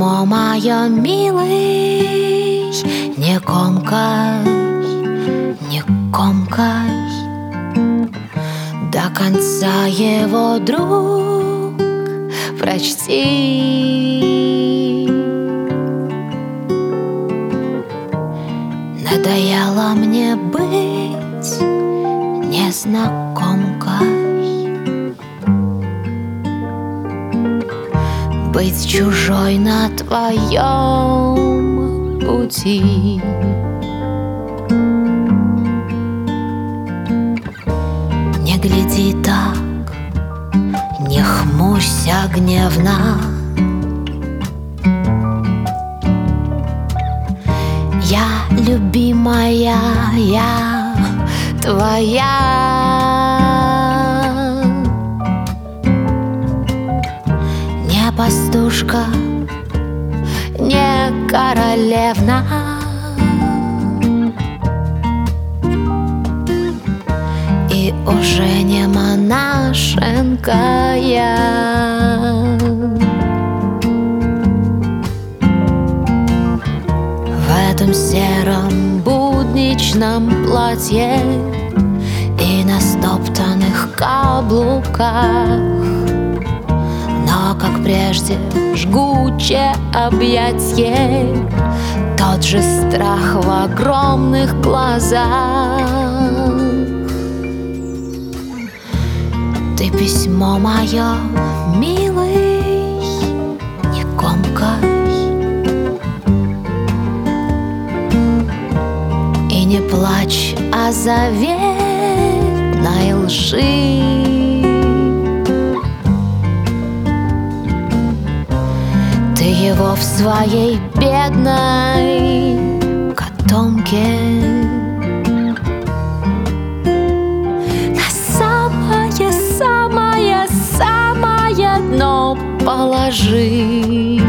Письмо мое, милый, не комкай, не комкай. До конца его, друг, прочти. Надоело мне быть незнакомкой, быть чужой на твоем пути. Не гляди так, не хмурься гневно. Я любимая, я твоя. Не пастушка, не королевна, и уже не монашенка я. В этом сером будничном платье и на стоптанных каблуках, но, как прежде, жгучее объятье, тот же страх в огромных глазах. Ты письмо мое, милый, не комкай и не плачь о заветной лжи. Ты его в своей бедной котомке на самое дно положи.